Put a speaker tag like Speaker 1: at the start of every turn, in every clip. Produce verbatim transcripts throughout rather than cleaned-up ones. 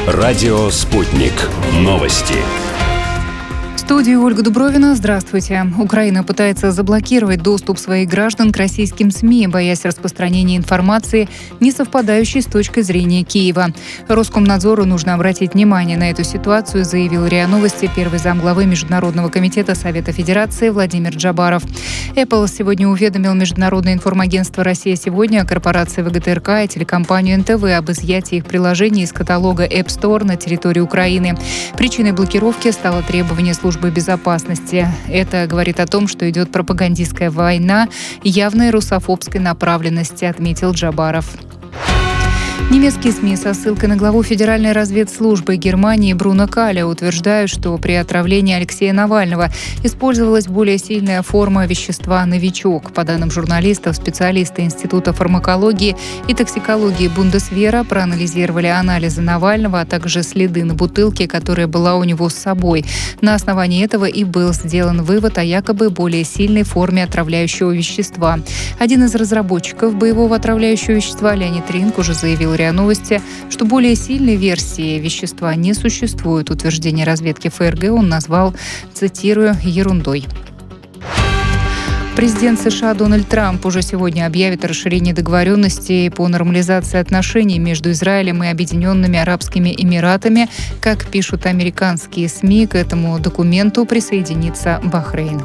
Speaker 1: Радио «Спутник». Новости.
Speaker 2: В студии Ольга Дубровина. Здравствуйте. Украина пытается заблокировать доступ своих граждан к российским СМИ, боясь распространения информации, не совпадающей с точкой зрения Киева. Роскомнадзору нужно обратить внимание на эту ситуацию, заявил РИА Новости первый замглавы Международного комитета Совета Федерации Владимир Джабаров. Apple сегодня уведомил Международное информагентство «Россия сегодня», корпорации ВГТРК и телекомпанию эн тэ вэ об изъятии их приложений из каталога App Store на территории Украины. Причиной блокировки стало требование службы безопасности. Это говорит о том, что идет пропагандистская война явной русофобской направленности, отметил Джабаров. Немецкие СМИ со ссылкой на главу Федеральной разведслужбы Германии Бруно Калля утверждают, что при отравлении Алексея Навального использовалась более сильная форма вещества «Новичок». По данным журналистов, специалисты Института фармакологии и токсикологии Бундесвера проанализировали анализы Навального, а также следы на бутылке, которая была у него с собой. На основании этого и был сделан вывод о якобы более сильной форме отравляющего вещества. Один из разработчиков боевого отравляющего вещества, Леонид Ринг, уже заявил РИА Новости, что более сильной версии вещества не существует. Утверждение разведки эф эр гэ он назвал, цитирую, ерундой. Президент США Дональд Трамп уже сегодня объявит о расширении договоренностей по нормализации отношений между Израилем и Объединенными Арабскими Эмиратами. Как пишут американские СМИ, к этому документу присоединится Бахрейн.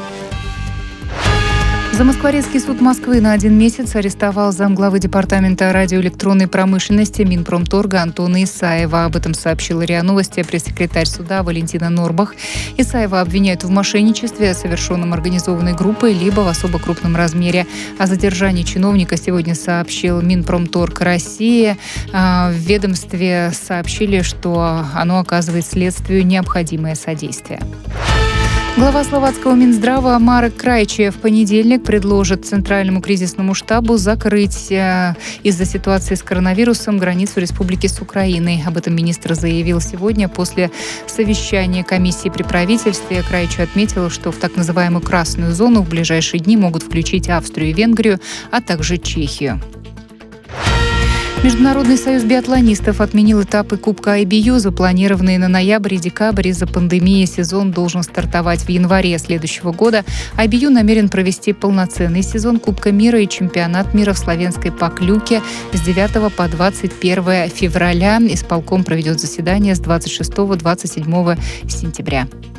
Speaker 2: Замоскворецкий суд Москвы на один месяц арестовал замглавы Департамента радиоэлектронной промышленности Минпромторга Антона Исаева. Об этом сообщила РИА Новости пресс-секретарь суда Валентина Норбах. Исаева обвиняют в мошенничестве, совершенном организованной группой, либо в особо крупном размере. О задержании чиновника сегодня сообщил Минпромторг России. В ведомстве сообщили, что оно оказывает следствию необходимое содействие. Глава словацкого Минздрава Марек Крайчи в понедельник предложит Центральному кризисному штабу закрыть э, из-за ситуации с коронавирусом границу республики с Украиной. Об этом министр заявил сегодня после совещания комиссии при правительстве. Крайчи отметил, что в так называемую красную зону в ближайшие дни могут включить Австрию и Венгрию, а также Чехию. Международный союз биатлонистов отменил этапы Кубка ай би ю, запланированные на ноябрь и декабрь из-за пандемии. Сезон должен стартовать в январе следующего года. ай би ю намерен провести полноценный сезон Кубка мира и чемпионат мира в Словенской Поклюке с девятого по двадцать первое февраля. Исполком проведет заседание с двадцать шестого - двадцать седьмого сентября.